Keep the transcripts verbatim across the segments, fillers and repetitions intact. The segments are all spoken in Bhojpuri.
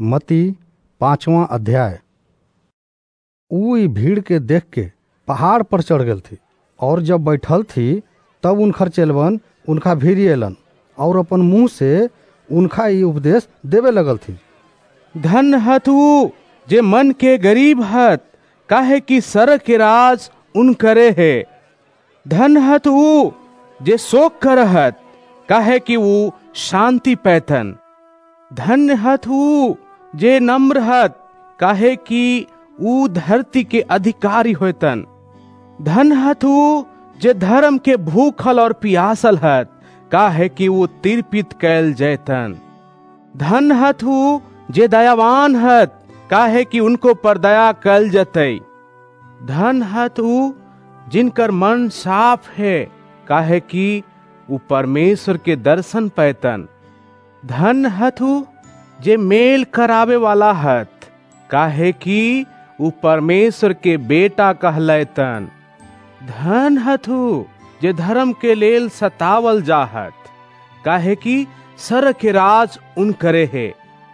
मती पांचवा अध्याय। ऊ ई भीड़ के देख के पहाड़ पर चढ़ गल थी, और जब बैठल थी तब उनखर चेलवन उनका भीरी एलन और अपन मुंह से उनका ई उपदेश देवे लगल थी। धन हत ऊ जे मन के गरीब हत, काहे कि सर के राज उन करे है। धन हत ऊ जे शोक करहत, काहे कि वो शांति पैतन। धन हत ऊ जे नम्र हत, काहे कि ऊ धरती के अधिकारी होतन। धन हत ऊ जे धर्म के भूखल और पियासल हत, काहे कि वो तिरपित कैल जैतन। धन हत ऊ जे दयावान हत, काहे कि उनको पर दया कैल जतई। धन हत ऊ जिनकर मन साफ है, काहे कि वो परमेश्वर के दर्शन पैतन। धन हत ऊ जे मेल करावे वाला हत, काहे कि वो परमेश्वर के बेटा कहलैतन। धन हत ऊ जे धर्म के लेल सतावल जाहत, काहे कि सर के राज उन करे है।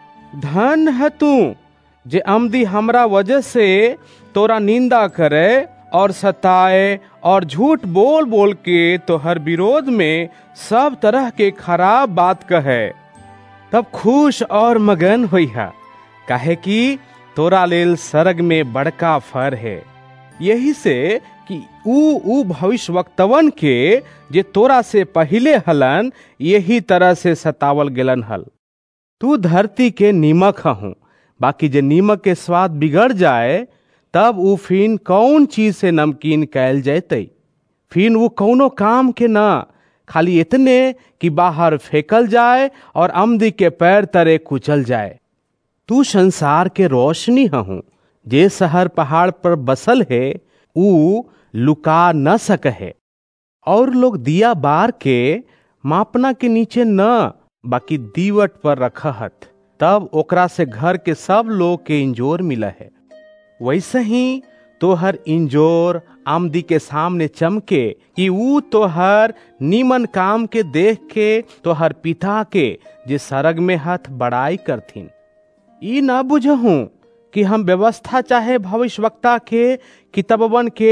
धन हत ऊ जे अमदी हमरा वजह से तोरा निंदा करे और सताए और झूठ बोल बोल के तोहर विरोध में सब तरह के खराब बात कहे, तब खुश और मगन होइहा, काहे कि तोरा लेल सरग में बड़का फर है। यही से कि ऊ ऊ भविष्यवक्तवन के जे तोरा से पहिले हलन, यही तरह से सतावल गेलन हल। तू धरती के नीमक हूँ, बाकी जे नीमक के स्वाद बिगड़ जाए तब ऊ फिन कौन चीज से नमकीन कैल जैतै। फिन वो कौनो काम के ना, खाली इतने कि बाहर फेंकल जाए और आमदी के पैर तरे कुचल जाए। तू संसार के रोशनी हूँ। जे शहर पहाड़ पर बसल है, ऊ लुका न सक है। और लोग दिया बार के मापना के नीचे न, बाकी दीवट पर रखहत, तब ओकरा से घर के सब लोग के इंजोर मिला है। वैसे ही तोहर इंजोर आमदी के सामने चमके कि ऊ तोहर नीमन काम के देख के तोहर पिता के जे सरग में हथ बड़ाई करथिन। ई ना बुझहूं कि हम व्यवस्था चाहे भविष्यवक्ता के किताबवन के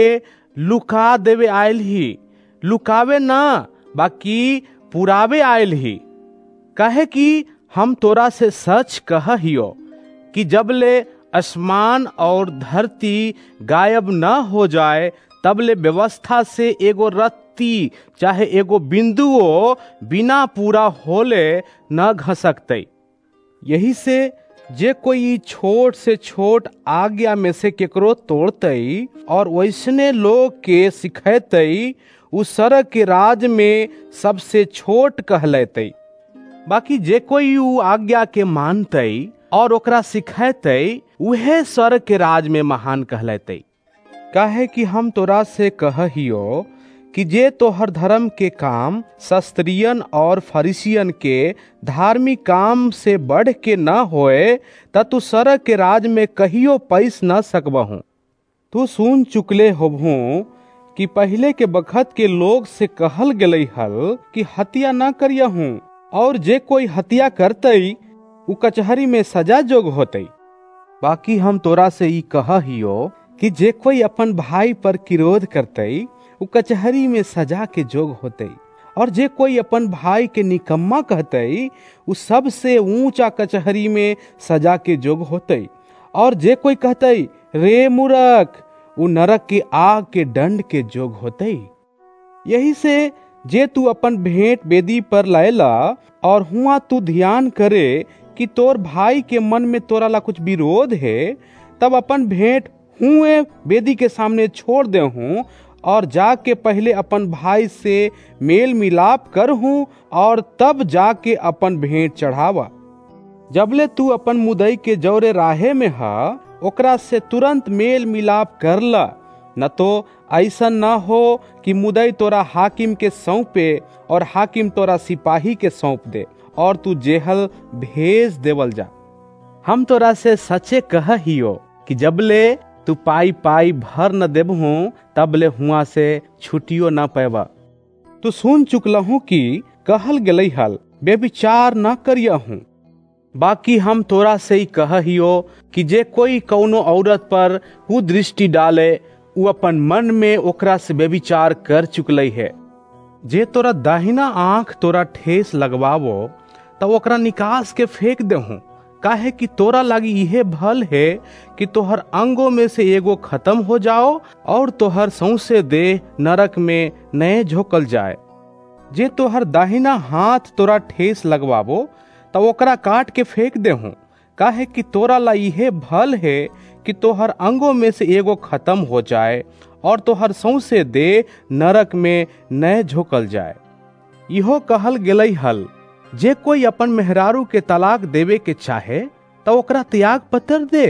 लुका देवे आयल ही। लुकावे ना, बाकी पुरावे आयल ही। काहे कि हम तोरा से सच कह हियो कि जबले आसमान और धरती गायब न हो जाए, तबले व्यवस्था से एगो रत्ती चाहे एगो बिंदुओ बिना पूरा होले न घसकतई। यही से जे कोई छोट से छोट आज्ञा में से केकरो तोड़तई और वैसने लोग के सिखैतई, उस सरग के राज में सबसे छोट कहलैतई। बाकी जे कोई ऊ आज्ञा के मानतई और ओकरा सिखैतई, उहे स्वर्ग के राज में महान कहलैतई। काहे कि हम तोरा से कहियो कि जे तोहर धर्म के काम शास्त्रियन और फरीसियन के धार्मिक काम से बढ़ के न होए, त तू स्वर्ग के राज में कहियो पैस न सकबहू। तू सुन चुकले होबहू कि पहले के बखत के लोग से कहल गेलई हल कि हत्या न करियहूं, और जे कोई हत्या करतई उ कचहरी में सजा जोग होतई। बाकी हम तोरा से ई कहियो कि जे कोई अपन भाई पर किरोध करतई, उ कचहरी में सजा के जोग होतई। और जे कोई अपन भाई के निकम्मा कहतई, उ सबसे ऊंचा कचहरी में सजा के जोग होतई। और जे कोई कहतई रे मूर्ख, उ नरक के आग के दंड के जोग होतई। यही से जे तू अपन भेंट बेदी पर लाएला और हुआ तू ध्यान करे कि तोर भाई के मन में तोरा ला कुछ विरोध है, तब अपन भेंट हुए बेदी के सामने छोड़ दे हूँ और जाके पहले अपन भाई से मेल मिलाप कर हूँ और तब जाके अपन भेंट चढ़ावा। जबले तू अपन मुदई के जौरे राहे में हा, ओकरा से तुरंत मेल मिलाप कर ला, न तो ऐसा न हो कि मुदई तोरा हाकिम के सौंपे और हाकिम तोरा सिपाही के सौंप दे और तू जेहल भेज देवल जा। हम तोरा से सचे कहियो कि जबले तू पाई पाई भर न देबहूं, तबले हुआ से छुट्टियो न पैबा। तू सुन चुकलहूं कि कहल गेलई हल, बेविचार न करियहूं। बाकी हम तोरा से ही कहियो कि जे कोई कौनो औरत पर कुदृष्टि डाले उ अपन मन में ओकरा से व्यभिचार कर चुकलई है। जे तोरा दाहिना आंख तोरा ठेस लगवावो तो ओकरा निकास के फेंक देहूं, काहे कि तोरा लागी इहे भल है कि तोहर अंगों में से एगो खत्म हो जाओ और तोहर सौंसे देह नरक में नए झोकल जाए। जे तोहर दाहिना हाथ तोरा ठेस लगवावो तो ओकरा काट के फेंक देहूं, काहे कि तोरा ला इहे भल है कि तोहर अंगों में से एगो खत्म हो जाए और तोहर सौंसे देह नरक में नए झोकल जाए। इहो कहल गेलई हल, जे कोई अपन मेहरारू के तलाक देवे के चाहे तो ओकरा त्याग पत्र दे।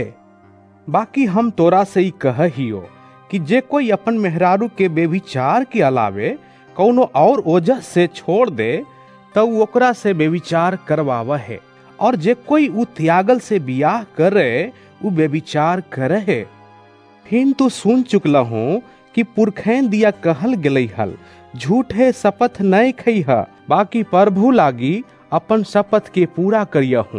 बाकी हम तोरा से ही कहियो कि जे कोई अपन मेहरारू के बेविचार के अलावे कौनो और वजह से छोड़ दे तो ओकरा से बेविचार करवावा है, और जे कोई उ त्यागल से बियाह करे उ बेविचार करे है। फिर तू सुन चुकला हूँ कि पुरखैन दिया कहल गेलई हल, झूठे शपथ नहीं खइहा, बाकी प्रभु लागी अपन शपथ के पूरा करिया हूँ।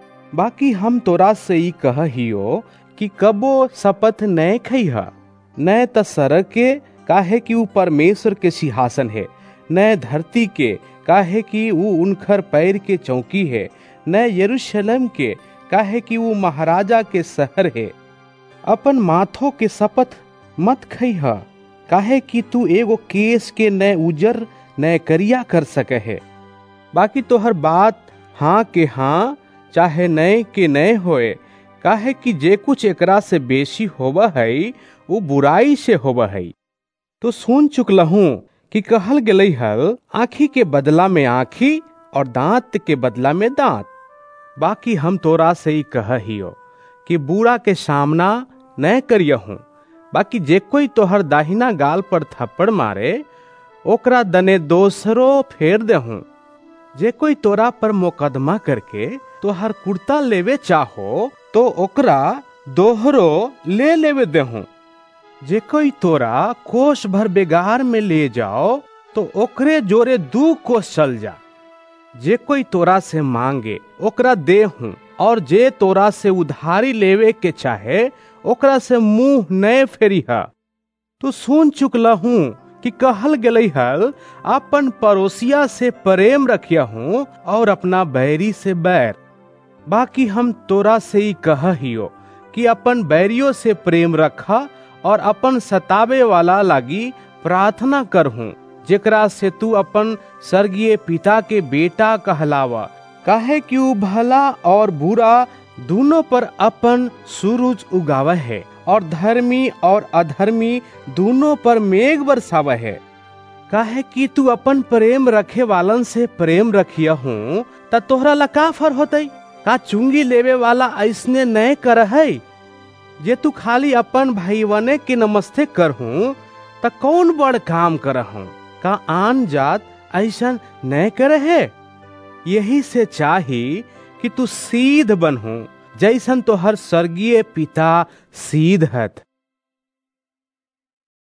बाकी हम तोरा से ही कहियो कि कबो शपथ नहीं खइहा, न त सड़क के, काहे कि उ परमेश्वर के सिंहासन है, न धरती के, काहे कि उ उनकर पैर के चौकी है, न यरूशलेम के, काहे कि उ महाराजा के शहर है। अपन माथों के शपथ मत खइहा, काहे कि तू एगो केस के न उजर न करिया कर सके है। बाकी तोहर बात हाँ के हाँ चाहे नए के नए होए, काहे कि जे कुछ एकरा से बेशी होवा है वो बुराई से होवा है। तो सुन चुकला हूँ कि कहल गेलई हल, आँखी के बदला में आँखी और दांत के बदला में दांत। बाकी हम तोरा से ही कहियो कि बुरा के सामना न करियहूँ। बाकी जे कोई तोहर दाहिना गाल पर थप्पड़ मारे ओकरा दने दोसरो फेर देहूं। जे कोई तोरा पर मुकदमा करके तोहर कुर्ता लेवे चाहो तो ओकरा दोहरो ले लेवे देहूं। जे कोई तोरा कोष भर बेगार में ले जाओ तो ओकरे जोरे दू कोष चल जा। जे कोई तोरा से मांगे ओकरा देहूं, और जे तोरा से उधारी लेवे के चाहे ओकरा से मुंह नए फेरिहा। तू सुन चुकला हूँ कि कहल गेलई हल, अपन पड़ोसिया से प्रेम रखिया हूँ और अपना बैरी से बैर। बाकी हम तोरा से ही कहियो कि अपन बैरियों से प्रेम रखा और अपन सतावे वाला लागी प्रार्थना करहूँ, जेकरा से तू अपन स्वर्गीय पिता के बेटा कहलावा, काहे कि उ भला और बुरा दोनों पर अपन सूरज उगावा है और धर्मी और अधर्मी दोनों पर मेघ बरसावा है। काहे कि तू अपन प्रेम रखे वालन से प्रेम रखिया हूँ त तोहरा ला का फर होतई? का चुंगी लेवे वाला ऐसने नए कर है? जे तू खाली अपन भाईवने के नमस्ते करहूँ त कौन बड़ काम करहूँ? का आन जात ऐसा नए करे है? यही से चाही कि तू सीध बनहूँ, जैसन तो हर स्वर्गीय पिता सीध हत।